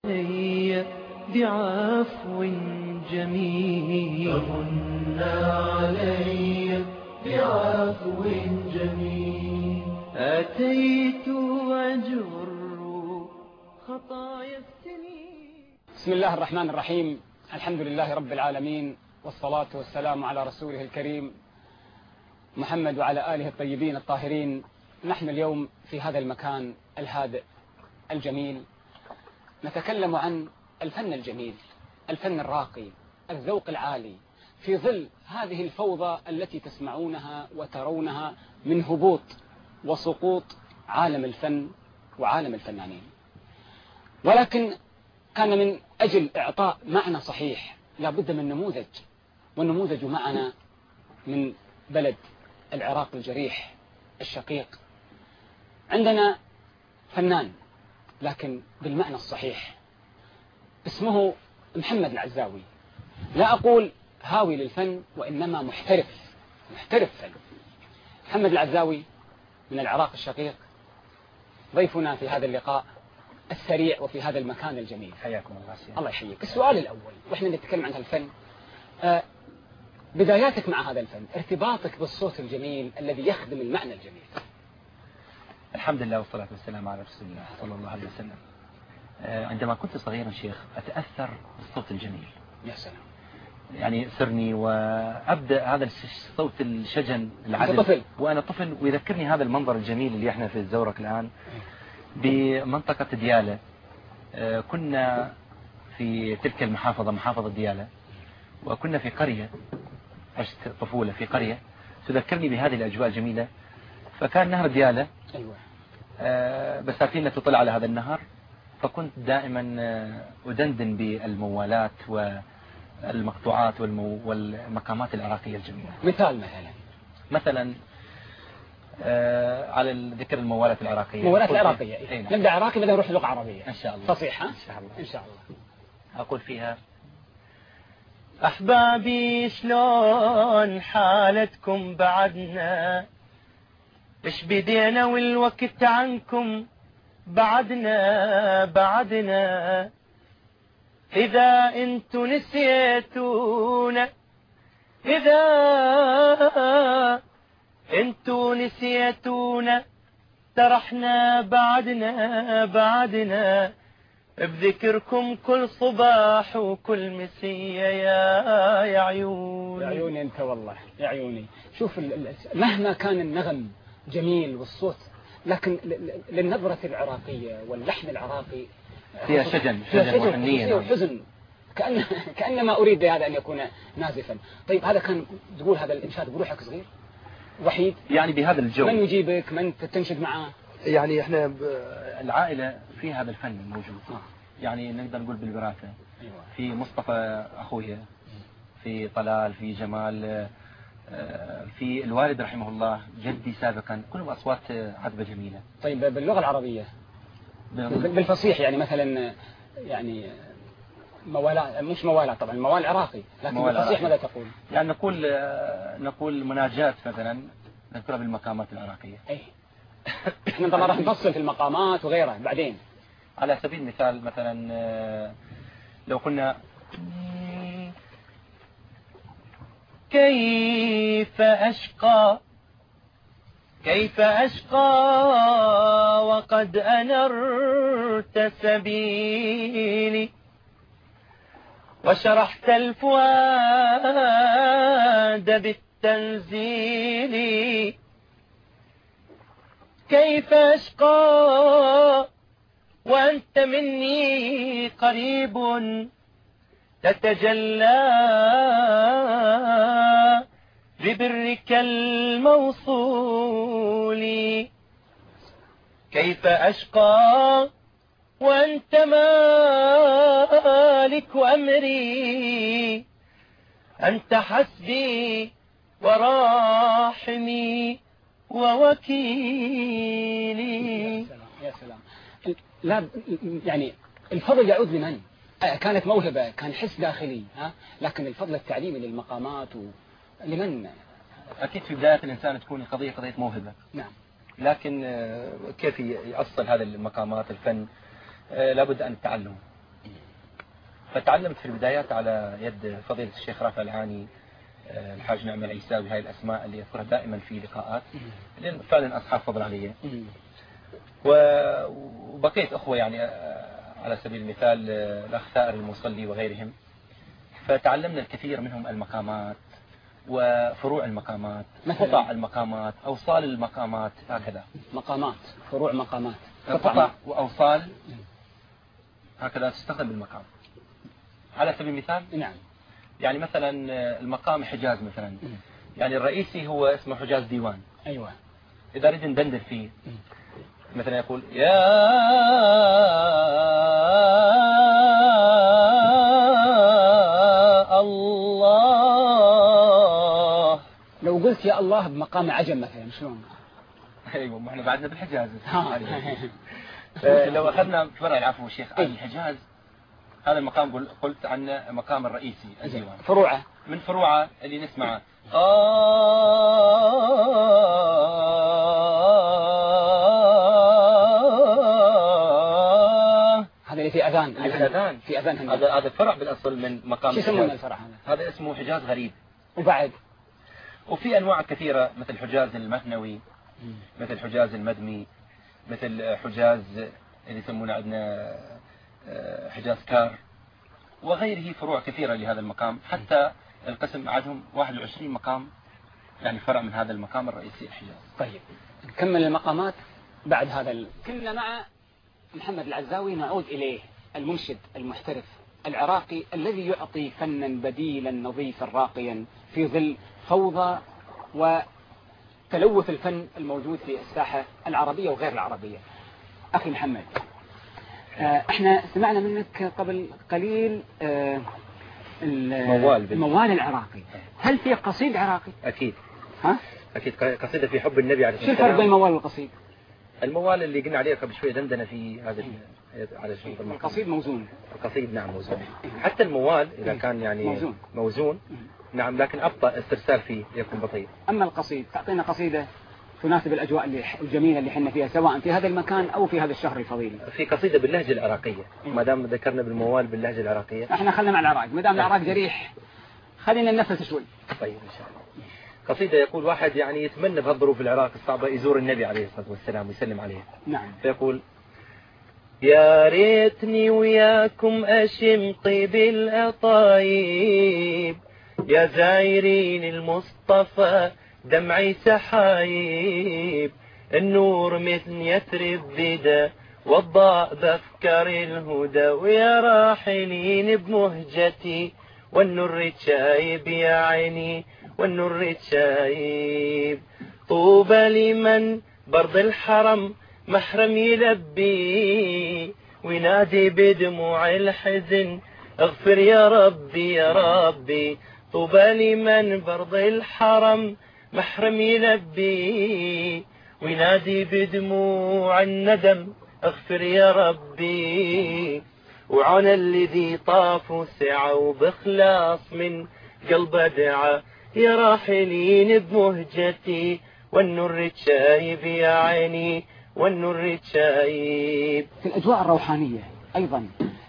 علي بعفو جميل، فمن علي بعفو جميل. أتيت أجر خطايا السنين. بسم الله الرحمن الرحيم. الحمد لله رب العالمين، والصلاة والسلام على رسوله الكريم محمد وعلى آله الطيبين الطاهرين. نحن اليوم في هذا المكان الهادئ الجميل نتكلم عن الفن الجميل، الفن الراقي، الذوق العالي، في ظل هذه الفوضى التي تسمعونها وترونها من هبوط وسقوط عالم الفن وعالم الفنانين. ولكن كان من أجل إعطاء معنى صحيح لا بد من نموذج، والنموذج معنا من بلد العراق الجريح الشقيق. عندنا فنان لكن بالمعنى الصحيح، اسمه محمد العزاوي. لا أقول هاوي للفن، وإنما محترف فن. محمد العزاوي من العراق الشقيق ضيفنا في هذا اللقاء السريع وفي هذا المكان الجميل. حياكم الله سيدي. الله يحييك. السؤال الأول وإحنا نتكلم عن الفن، بداياتك مع هذا الفن، ارتباطك بالصوت الجميل الذي يخدم المعنى الجميل. الحمد لله والصلاة والسلام على رسول الله صلى الله عليه وسلم. عندما كنت صغيرا شيخ أتأثر بالصوت الجميل. يا سلام. يعني سرني وأبدأ هذا الصوت الشجن العذب طفل. وأنا طفل، ويذكرني هذا المنظر الجميل اللي احنا في الزورق الآن بمنطقة ديالى. كنا في تلك المحافظة، محافظة ديالى، وكنا في قرية، عشت طفولة في قرية تذكرني بهذه الأجواء الجميلة. فكان نهر ديالى، أيوة. بساتينة تطلع على هذا النهر، فكنت دائما أدندن بالموالات والمقطوعات والمقامات العراقية الجميلة. مثلا على ذكر الموالات العراقية. الموالات العراقية نبدأ عراقي بدنا نروح لغة عربية إن شاء الله. فصيح إن شاء الله. إن شاء الله. أقول فيها: أحبابي شلون حالتكم بعدنا، إيش بدينا والوقت عنكم بعدنا إذا انتو نسيتونا، إذا انتو نسيتونا ترحنا بعدنا بذكركم كل صباح وكل مسية يا عيوني. يا عيوني أنت والله، يا عيوني. شوف مهما كان النغم جميل والصوت، لكن للنبرة العراقية واللحن العراقي فيها شجن وحنية وحزن، كأنما أريد بهذا أن يكون نازفا. طيب هذا كان تقول هذا الإنشاد بروحك صغير وحيد، يعني بهذا الجو؟ من يجيبك؟ من تنشد معاه؟ يعني احنا العائلة في هذا الفن موجود. يعني نقدر نقول بالوراثة. أيوة. في مصطفى أخويا، في طلال، في جمال، في الوالد رحمه الله، جدي سابقا، كلهم أصوات عذبة جميلة. طيب باللغة العربية بالفصيح، يعني مثلا يعني موالاه، مش موالاه طبعا، الموال العراقي، لكن بالفصيح ماذا تقول؟ يعني نقول مناجات مثلا، نذكرها بالمقامات العراقية. ايه احنا طبعا راح نفصل في المقامات وغيرها بعدين. على سبيل المثال مثلا لو قلنا: كيف أشقى وقد أنرت سبيلي، وشرحت الفؤاد بالتنزيل. كيف أشقى وأنت مني قريب، تتجلى ببرك الموصول. كيف أشقى وأنت مالك أمري، أنت حسبي وراحمي ووكيلي. يا سلام. لا يعني الفضل يعود لمن؟ كانت موهبة، كان حس داخلي، لكن الفضل التعليمي للمقامات لمن؟ أكيد في بداية الإنسان تكون قضية موهبة. نعم. لكن كيف يأصل هذه المقامات الفن؟ لابد أن التعلم. فتعلمت في البدايات على يد فضيلة الشيخ رافع العاني، الحاج نعم العيساوي، هاي الأسماء اللي يذكرها دائما في لقاءات، لأن فعلا أصحاب فضل علي. وبقيت أخوة يعني على سبيل المثال الأخ ثائر المصلي وغيرهم، فتعلمنا الكثير منهم المقامات وفروع المقامات، قطع المقامات، أوصال المقامات، هكذا. مقامات، فروع مقامات، قطع وأوصال هكذا تستخدم بالمقام. على سبيل المثال نعم، يعني مثلا المقام حجاز مثلا، يعني الرئيسي هو اسمه حجاز ديوان. أيوة. إذا أريد ندندن فيه مثلا يقول يا الله. لو قلت يا الله بمقام عجم مثلا شلون؟ ايوه، ما احنا بعدنا بالحجاز. لو اخذنا فرع العفو شيخ الحجاز، هذا المقام قلت عنه مقام الرئيسي الديوان. فروعه من فروعه اللي نسمعه هذا اللي في اذان، في اذان هذا فرع بالاصل من مقام. شو يسمونه الفرع هذا؟ هذا اسمه حجاز غريب. وبعد وفي انواع كثيره مثل حجاز المهنوي، مثل حجاز المدمي، مثل حجاز اللي يسمونه عندنا حجاز كار، وغيره فروع كثيرة لهذا المقام. حتى القسم عندهم 21 مقام، يعني فرع من هذا المقام الرئيسي الحجاز. طيب نكمل المقامات بعد هذا. كنا مع محمد العزاوي، نعود إليه، المنشد المحترف العراقي الذي يعطي فنا بديلا نظيفا راقيا في ظل فوضى وتلوث الفن الموجود في الساحة العربية وغير العربية. أخي محمد، احنا سمعنا منك قبل قليل الموال العراقي. هل في قصيد عراقي؟ أكيد. ها؟ أكيد قصيدة في حب النبي عليه الصلاة والسلام. شو الفرق بين الموال والقصيد؟ الموال اللي قلنا عليه قبل شوي دندنة في هذا على شيء. القصيد موزون. القصيد نعم موزون. حتى الموال إذا كان يعني موزون نعم، لكن أبطأ استرسال فيه يكون بطيء. أما القصيد، تعطينا قصيدة تناسب الأجواء الجميلة اللي حنا فيها، سواء في هذا المكان أو في هذا الشهر الفضيل. في قصيدة باللهجة العراقية، ما دام ذكرنا بالموال باللهجة العراقية. احنا خلنا مع العراق، ما دام العراق جريح خلينا ننفس شوي. طيب إن شاء الله. قصيدة يقول واحد يعني يتمنى بهالظروف العراق الصعبة يزور النبي عليه الصلاة والسلام ويسلم عليه. نعم. فيقول: يا ريتني وياكم أشم طيب الأطايب، يا زايرين المصطفى دمعي سحايب، النور مثل يثرب بدا والضاء بأفكار الهدى، ويا راحلين بمهجتي والنور شايب يا عيني والنور شايب، طوبى لمن برض الحرم محرم يلبي وينادي بدموع الحزن اغفر يا ربي يا ربي، طوبى لمن برض الحرم محرم يلبي وينادي بدموع الندم اغفر يا ربي، وعلى الذي طافوا سعوا بإخلاص من قلب دعا، يا راحلين بمهجتي والنور شايب يا عيني والنور شايب. في الأجواء الروحانية أيضا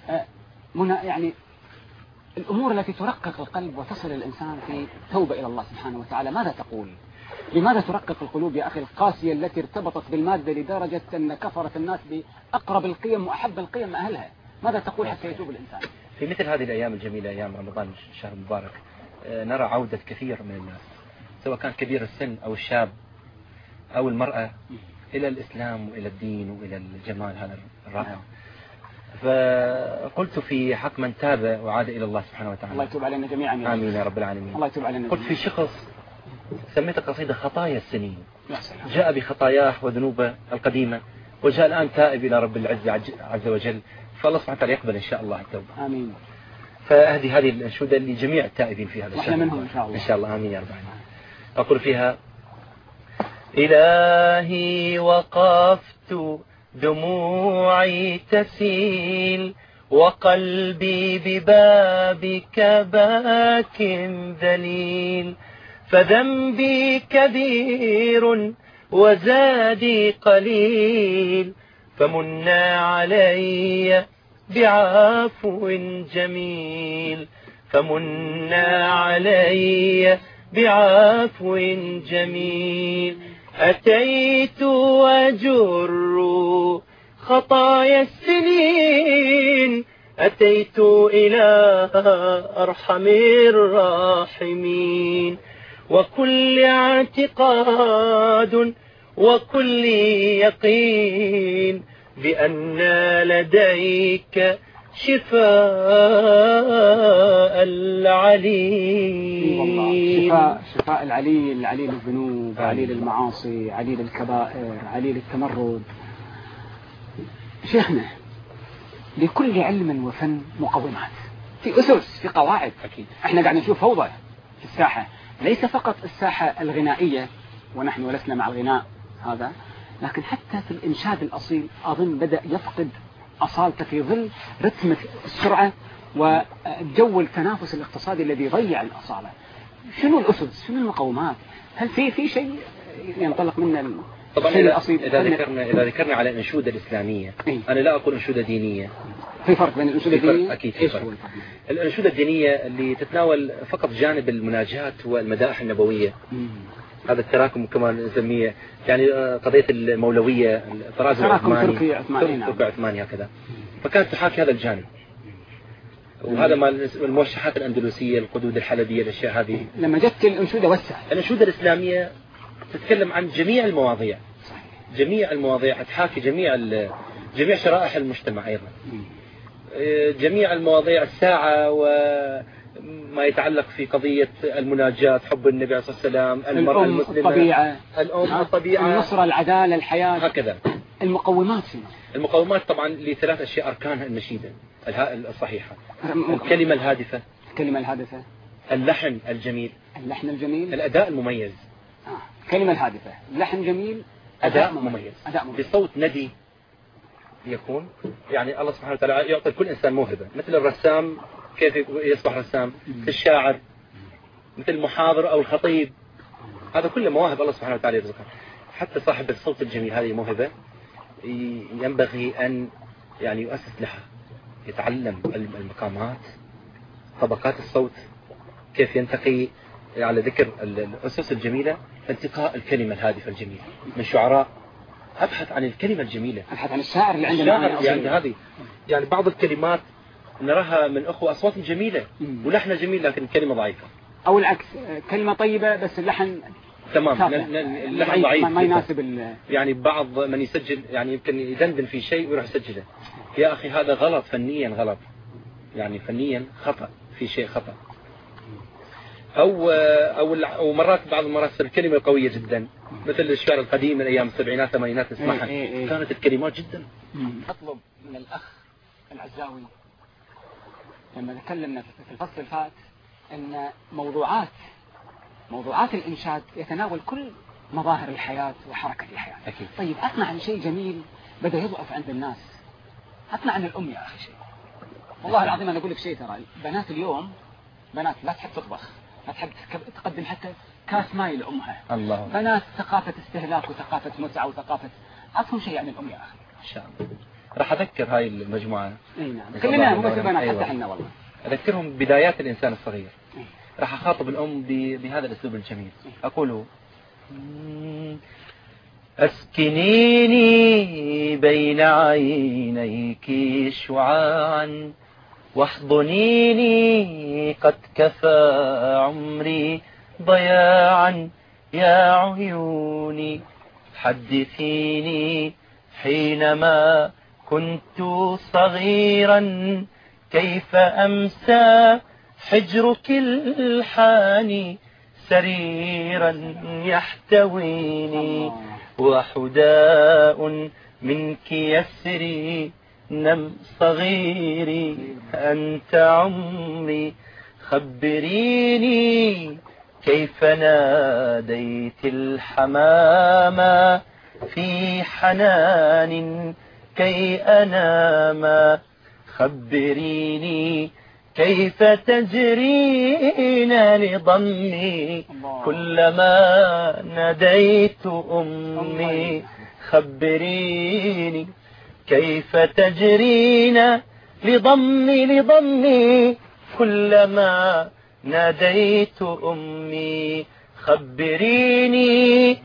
يعني الأمور التي ترقق القلب وتصل الإنسان في توبة إلى الله سبحانه وتعالى، ماذا تقول؟ لماذا ترقق القلوب يا أخي القاسية التي ارتبطت بالمادة لدرجة أن كفرت الناس بأقرب القيم وأحب القيم أهلها؟ ماذا تقول حتى يتوب الإنسان؟ في مثل هذه الأيام الجميلة، أيام رمضان الشهر المبارك، نرى عودة كثير من الناس سواء كان كبير السن أو الشاب أو المرأة إلى الإسلام وإلى الدين وإلى الجمال هذا الرائع. فقلت في حق من تاب وعاد إلى الله سبحانه وتعالى، الله يتوب علينا جميعا. آمين يا رب العالمين. الله يتوب علينا. قلت في شخص سميت قصيدة خطايا السنين، جاء بخطاياه وذنوبه القديمة وجاء الآن تائب إلى رب العزة عز وجل، فالله سبحانه وتعالى يقبل إن شاء الله التوبة. آمين. فهذه الأنشودة لجميع التائبين في هذا الشهر، منهم إن شاء الله. إن شاء الله آمين يا رب العالمين. أقول فيها: إلهي وقفت دموعي تسيل وقلبي ببابك باك ذليل، فذنبي كبير وزادي قليل، فمن علي بعفو جميل فمنا علي بعفو جميل أتيت وأجر خطايا السنين أتيت إلى أرحم الراحمين وكل اعتقاد وكل يقين بأن لديك شفاء العليل. شفاء العليل، عليل الذنوب، عليل المعاصي، عليل الكبائر، عليل التمرد. شيخنا، لكل علم وفن مقومات، في أسس، في قواعد. أكيد. احنا قاعد نشوف فوضى في الساحة، ليس فقط الساحة الغنائية ونحن لسنا مع الغناء هذا، لكن حتى في الإنشاد الأصيل أظن بدأ يفقد أصالته في ظل رتم السرعة والجو التنافس الاقتصادي الذي ضيع الأصالة. شنو الأسس؟ شنو المقومات؟ هل في شيء ينطلق منه طبعا الأصيل؟ إذا ذكرنا على الأنشودة الإسلامية، أنا لا أقول أنشودة دينية. في فرق بين الأنشودة الدينية؟ أكيد في فرق. الأنشودة الدينية اللي تتناول فقط جانب المناجات والمدائح النبوية، هذا التراكم كما نسميه، يعني قضية المولوية، الطراز العثماني، تركي عثماني هكذا، فكانت تحاكي هذا الجانب. وهذا ما الموشحات الأندلسية، القدود الحلبية، الأشياء هذه. لما جت الأنشودة وسع. الأنشودة الإسلامية تتكلم عن جميع المواضيع، جميع المواضيع، تحاكي جميع شرائح المجتمع أيضا، جميع المواضيع الساعة وما يتعلق في قضية المناجاة، حب النبي عليه الصلاة والسلام، المرأة المسلمة، الطبيعة، الطبيعة، النصرة، العدالة، الحياة، هكذا. المقومات المقومات طبعا لثلاث أشياء أركانها النشيدة الصحيحة: الكلمة الهادفة، اللحن الجميل، الأداء المميز. كلمة الهادفة، لحن جميل، أداء مميز بصوت ندي يكون. يعني الله سبحانه وتعالى يعطي كل إنسان موهبة، مثل الرسام كيف يصبح رسام، مثل الشاعر، مثل المحاضر أو الخطيب، هذا كله مواهب الله سبحانه وتعالى يرزقها. حتى صاحب الصوت الجميل هذه موهبة ينبغي أن يعني يؤسس لها، يتعلم المقامات، طبقات الصوت، كيف ينتقي على ذكر الأسس الجميلة، انتقاء الكلمة الهادفة الجميلة من شعراء. أبحث عن الكلمة الجميلة، أبحث عن الشاعر اللي عندنا يعني هذه، يعني بعض الكلمات نراها من أخوة أصوات جميلة ولحن جميل لكن الكلمة ضعيفة، أو العكس، كلمة طيبة بس اللحن تمام، اللحن ضعيف ما يناسب يعني بعض من يسجل يعني يمكن يدندن في شيء ويروح يسجله. يا أخي هذا غلط، فنيا غلط، يعني فنيا خطأ، في شيء خطأ. أو مرات بعض المرات الكلمة قوية جدا، مثل الشعر القديم من أيام السبعينات الثمانينات نسمعها، كانت الكلمات جدا. أطلب من الأخ العزاوي لما تكلمنا في الفصل الفات أن موضوعات الإنشاد يتناول كل مظاهر الحياة وحركة الحياة. أكيد. طيب أثنى عن شيء جميل بدأ يضعف عند الناس، أثنى عن الأم يا أخي شيء. والله العظيم أنا أقول لك شيء، ترى بنات اليوم بنات لا تحب تطبخ، لا تحب تقدم حتى كاس ماي لأمها. الله. بنات ثقافة استهلاك وثقافة متعة وثقافة، أعطهم شيء عن الأم يا أخي. إن شاء الله راح أذكر هاي المجموعة. أي نعم. كلنا مو بس بنات، حتى احنا والله. أذكرهم بدايات الإنسان الصغير. راح أخاطب الأم بهذا الأسلوب الجميل. أقول: أسكنيني بين عينيك شعاعا واحضنيني، قد كفى عمري ضياعا يا عيوني، حدثيني حينما كنت صغيرا كيف أمسى حجرك الحاني سريرا يحتويني، وحداء منك يسري نم صغيري أنت عمري، خبريني كيف ناديت الحمام في حنان كي أنام، خبريني كيف تجرين لضمي كلما ناديت أمي، خبريني كيف تجرين لضمي كلما ناديت أمي خبريني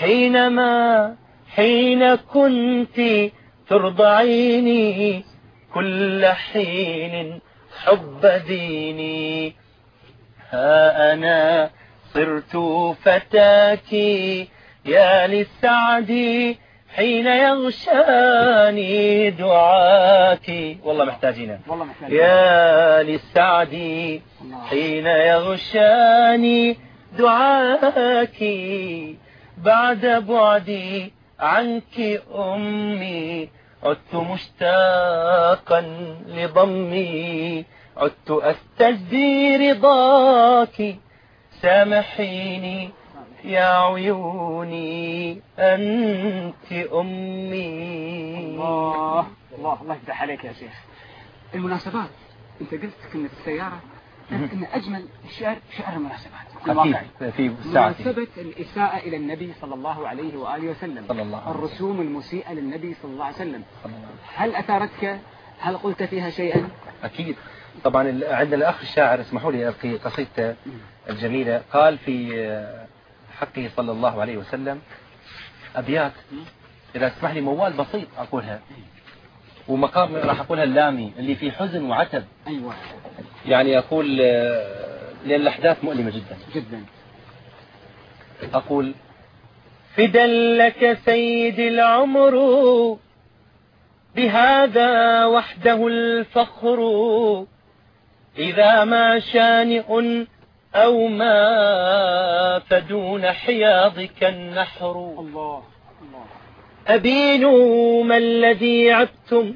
حين كنت ترضعيني كل حين حب ديني. ها أنا صرت فتاك يا للسعد حين يغشاني دعاك. والله محتاجين يا للسعد حين يغشاني دعاك. بعد بعدي عنك أمي عدت مشتاقا لضمي عدت أستجدي رضاك. سامحيني يا عيوني أنت أمي. الله الله الله يفتح عليك يا شيخ. المناسبات أنت قلت كنا في السيارة أن أجمل الشعر شعر المناسبات في ساعتي. مناسبة الإساءة إلى النبي صلى الله عليه وآله وسلم، الرسوم المسيئة للنبي صلى الله عليه وسلم، هل أثارتك؟ هل قلت فيها شيئا؟ أكيد طبعا. عندنا الأخ الشاعر اسمحوا لي ألقي قصيدته الجميلة. قال في حقه صلى الله عليه وسلم أبيات إذا اسمح لي موال بسيط أقولها، ومقام راح أقولها اللامي اللي في حزن وعتب. أيوة. يعني أقول لأن الأحداث مؤلمة جدا جدا. أقول فدا لك سيد العمر بهذا وحده الفخر إذا ما شانئ أو ما فدون حياضك النحر. الله الله. أبين ما الذي عبتم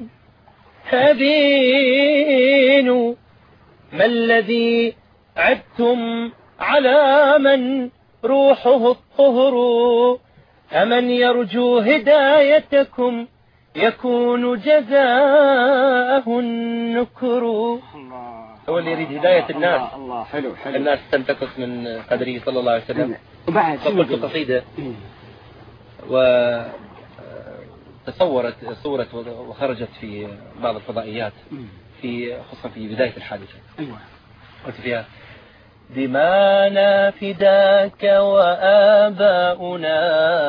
أبين ما الذي عبتم على من روحه الطهر. أمن يرجو هدايتكم يكون جزاءه النكر. هو اللي يريد هداية الناس. الله حلو حلو. الناس تنتقص من قدره صلى الله عليه وسلم. وبعد فقلت قصيدة وتصورت صورة وخرجت في بعض الفضائيات خصوصا في بداية الحادثة. أيوة. قلت فيها دمانا فداك وآباؤنا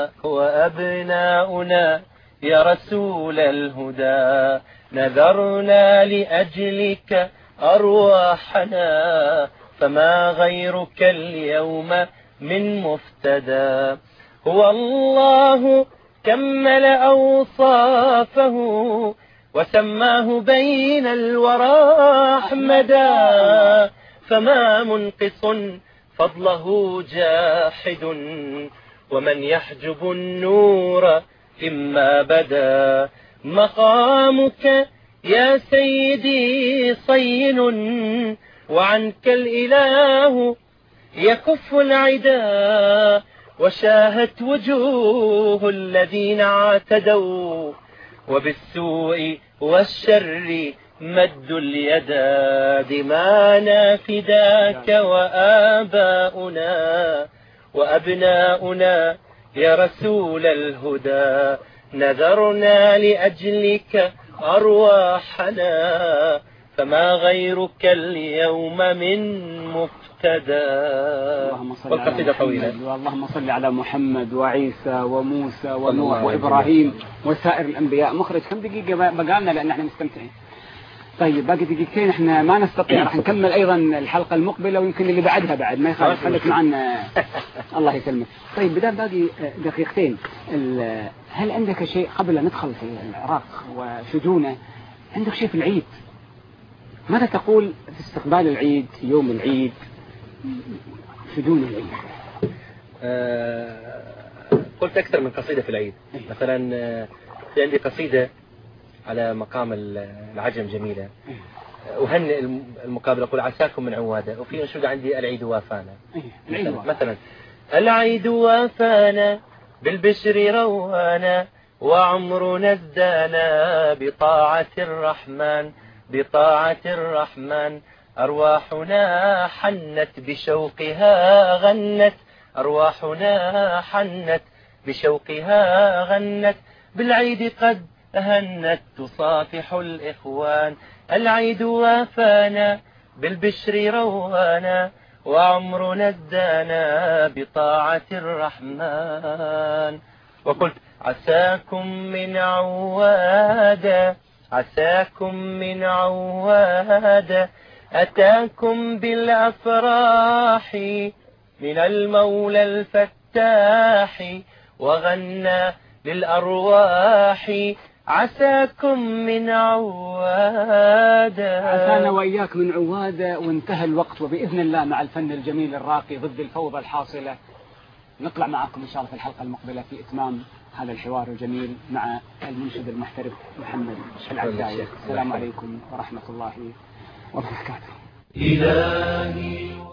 وأبناؤنا يا رسول الهدى نذرنا لأجلك أرواحنا فما غيرك اليوم من مفتدى. هو الله كمل أوصافه وسماه بين الورى أحمدا فما منقص فضله جاحد ومن يحجب النور إما بدا. مقامك يا سيدي صين وعنك الإله يكف العدا وشاهت وجوه الذين اعتدوا وبالسوء والشر مد اليدا. دمانا فداك وآباؤنا وأبناؤنا يا رسول الهدى نذرنا لأجلك أرواحنا فما غيرك اليوم من مفتدى. والقصيدة طويلة. اللهم صل على محمد وعيسى وموسى ونوح وإبراهيم وسائر الأنبياء. مخرج كم دقيقة بقالنا لأن احنا مستمتعين. طيب باقي دقيقتين احنا ما نستطيع راح نكمل أيضا الحلقة المقبلة ويمكن اللي بعدها بعد ما يخالف خليك معنا. الله يسلمك. طيب بدأ باقي دقيقتين. هل عندك شيء قبل أن ندخل في العراق وشجونه عندك شيء في العيد؟ ماذا تقول في استقبال العيد يوم العيد شجون العيد؟ قلت أكثر من قصيدة في العيد. مثلا في عندي قصيدة على مقام العجم جميلة وهنئ المقابل أقول عساكم من عوادة. وفي أنشودة عندي العيد وافانا. مثلا العيد وافانا بالبشر روانا وعمرنا ازدانا بطاعة الرحمن بطاعة الرحمن. أرواحنا حنت بشوقها غنت أرواحنا حنت بشوقها غنت بالعيد قد هنت تصافح الإخوان. العيد وافانا بالبشر روانا وعمرنا ازدانا بطاعة الرحمن. وقلت عساكم من عوادة، عساكم من عوادة أتاكم بالأفراح من المولى الفتاح وغنى للأرواح عساكم من عوادة. عسانا وإياك من عوادة. وانتهى الوقت، وبإذن الله مع الفن الجميل الراقي ضد الفوضى الحاصلة نطلع معكم إن شاء الله في الحلقة المقبلة في إتمام هذا الحوار الجميل مع المنشد المحترف محمد العزاوي. السلام عليكم ورحمة الله وبركاته. إلهي